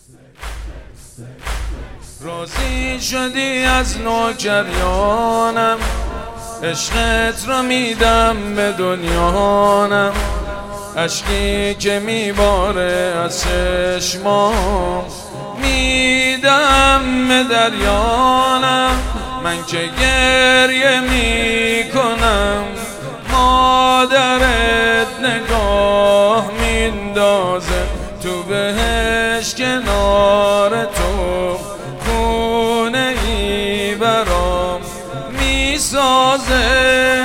راضی شدی از نوکریانم، عشقت را میدم به دنیانم. اشکی که میباره از چشمام میدم به دریانم. من که گریه میکنم مادرت نگاه میندازه تو بهش کنار تو، خونه ای برام میسازه.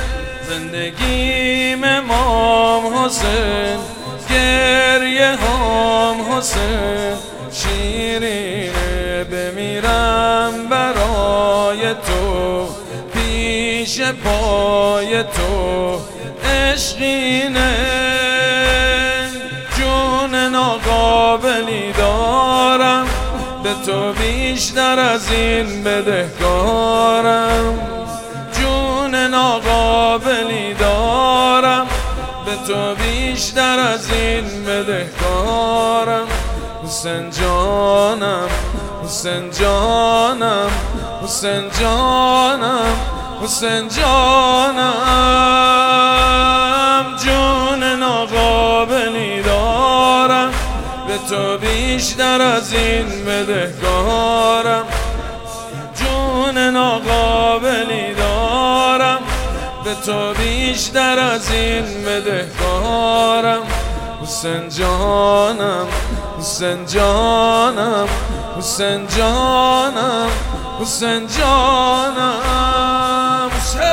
زندگیم امام حسین، گریه هم حسین. شیرینه بمیرم برای تو، پیش پای تو عشقینه. جون ناقابلی دارم، به تو بیشتر از این بدهکارم. جون ناقابلی دارم، به تو بیشتر از این بدهکارم. حسین جانم، حسین جانم، حسین جانم، حسین جانم. جون ناقابلی دارم، به تو بیشتر از این بدهکارم. جون ناقابلی دارم، به تو بیشتر از این بدهکارم. حسین جانم، حسین جانم، حسین جانم، حسین جانم.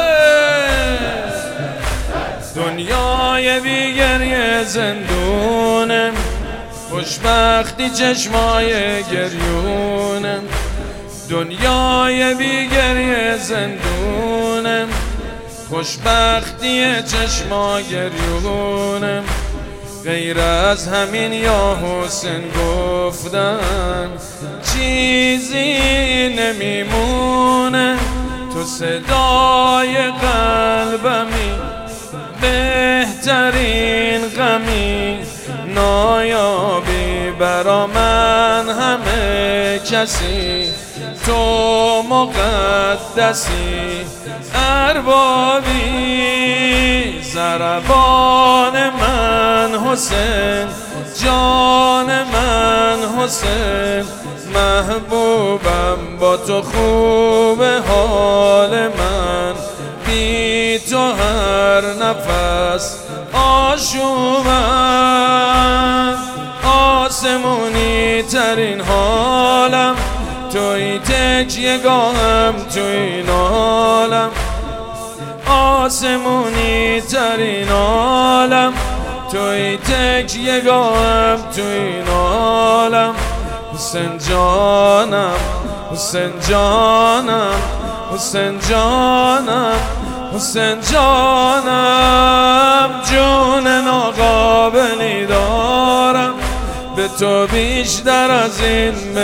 دنیای بیگریه زندونم، خوشبختی چشمای گریونم. دنیای بیگریه زندونم، خوشبختی چشما گریونم. غیر از همین یا حسین گفتن چیزی نمیمونه. تو صدای قلبمی، بهترین غمی. نایابی برا من همه کسی، تو مقدسی اربابی. ضربان من حسین، جان من حسین. محبوبم با تو خوب حال من، بی تو هر نفس آشوبم. آسمونی ترین حالم، توی تکیه گاهم تو این عالم. آسمونی ترین عالم، توی تکیه گاهم تو این عالم. حسین جانم، حسین جانم، حسین جانم، حسین جانم. جون ناقابلی دارم، به تو بیشتر از این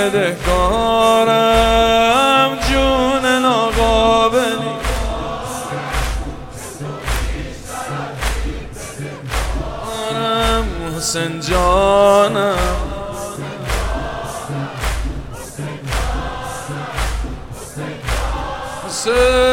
بدهکارم. جون ناقابلی دارم. حسین جانم، حسین